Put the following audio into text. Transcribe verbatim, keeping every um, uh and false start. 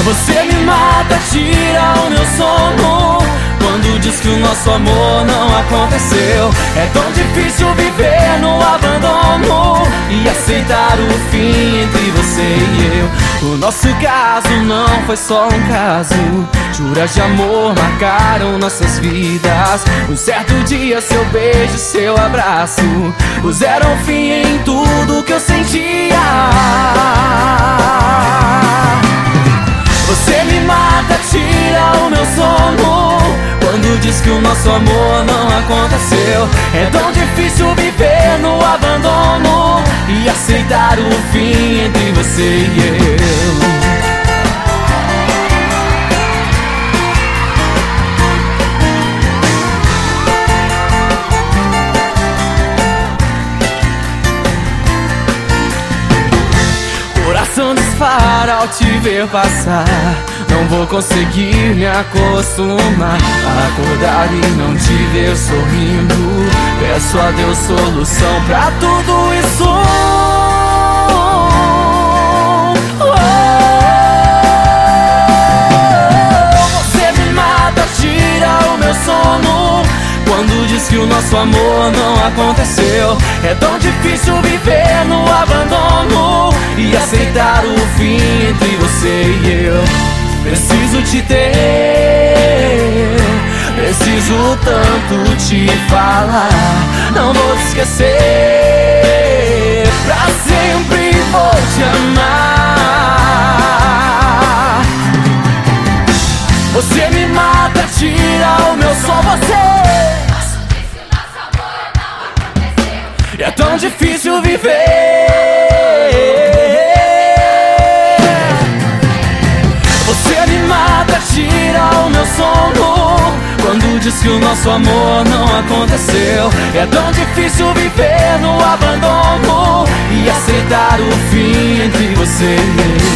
Você me mata, tira o meu sono quando diz que o nosso amor não aconteceu. É tão difícil viver no abandono e aceitar o fim entre você e eu. O nosso caso não foi só um caso. Juras de amor marcaram nossas vidas. Um certo dia seu beijo, seu abraço puseram fim em tudo que eu sentia. Você me mata, tira o meu sono quando diz que o nosso amor não aconteceu. É tão difícil viver no abandono e aceitar o fim entre você e eu. Coração dispara ao te ver passar. Não vou conseguir me acostumar a acordar e não te ver sorrindo. Peço a Deus solução pra tudo isso. Você me mata, tira o meu sono quando diz que o nosso amor não aconteceu. É tão difícil viver no abandono e aceitar o fim entre você e eu. Preciso te ter, preciso tanto te falar. Não vou te esquecer, pra sempre vou te amar. Você me mata, tira o meu som, você. E é tão difícil viver. Você me mata, tira o meu sono quando diz que o nosso amor não aconteceu. É tão difícil viver no abandono e aceitar o fim entre você e eu.